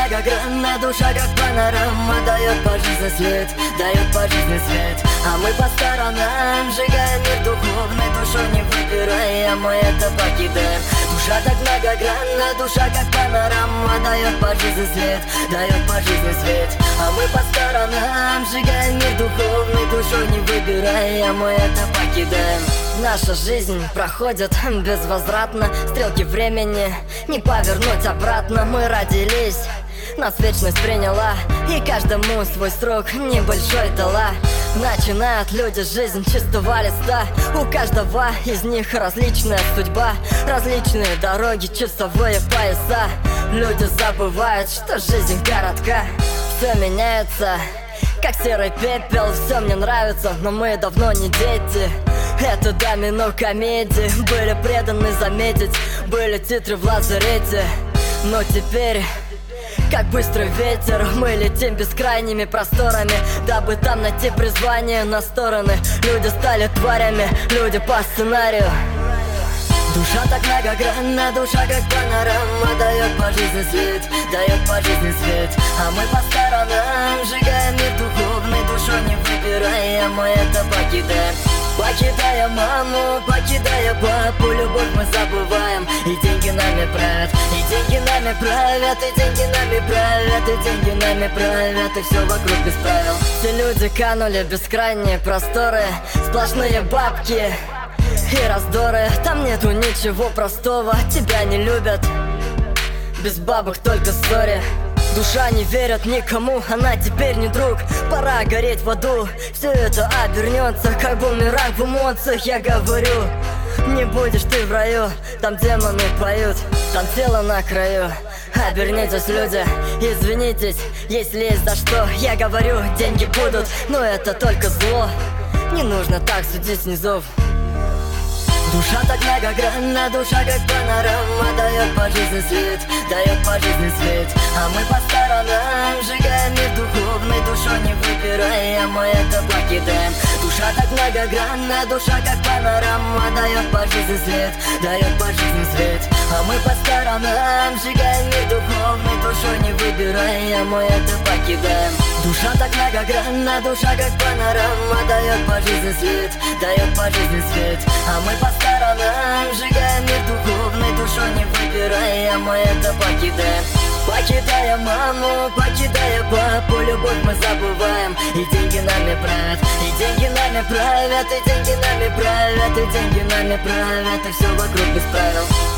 многогранна душа, как панорама, дает по жизни свет, дает по жизни свет. А мы по сторонам сжигаем мир духовной душой, не выбирая, мы это покидаем. Душа так многогранна, душа как панорама, дает по жизни свет, дает по жизни свет. А мы по сторонам сжигаем мир духовной душой, не выбирая, мы это покидаем. Наша жизнь проходит безвозвратно, стрелки времени не повернуть обратно. Мы родились, нас вечность приняла, и каждому свой срок небольшой дала. Начинают люди жизнь чистого листа, у каждого из них различная судьба, различные дороги, часовые пояса. Люди забывают, что жизнь коротка, все меняется, как серый пепел. Все мне нравится, но мы давно не дети. Это домино комедии, были преданы заметить, были титры в лазарете. Но теперь, как быстрый ветер, мы летим бескрайними просторами, дабы там найти призвание на стороны. Люди стали тварями, люди по сценарию. Душа так многогранна, душа как панорама, дает по жизни свет, дает по жизни свет. А мы по сторонам сжигаем мир духовной душой, не выбирая, мы это покидаем. Покидая маму, покидая папу, любовь мы забываем, и деньги нами правят, и деньги нами правят, и деньги нами правят, и деньги нами правят, и все вокруг без правил. Все люди канули в бескрайние просторы, сплошные бабки и раздоры. Там нету ничего простого, тебя не любят, без бабок только ссори. Душа не верит никому, она теперь не друг, пора гореть в аду. Все это обернется, как бумеранг в эмоциях. Я говорю, не будешь ты в раю, там демоны поют, там тело на краю. Обернитесь, люди, извинитесь, если есть за что. Я говорю, деньги будут, но это только зло, не нужно так судить снизу. Душа так многогранна, душа как панорама, дает по жизни свет, дает по жизни свет. А мы по сторонам сжигаем мир духовной душой, не выбирая, мы это покидаем. Душа так многогранна, душа как панорама, дает по жизни свет, дает по жизни свет. А мы по сторонам сжигаем мир духовной душой, не выбирая, мы это покидаем. Душа так многогранна, душа как панорама, дает по жизни свет, дает по жизни свет. А мы по сторонам сжигаем мир духовной душой, не выбирая, мы это покидаем. Покидая маму, покидая папу, любовь мы забываем, и деньги нами правят, и деньги нами правят, и деньги нами правят, и деньги нами правят, и все вокруг без правил.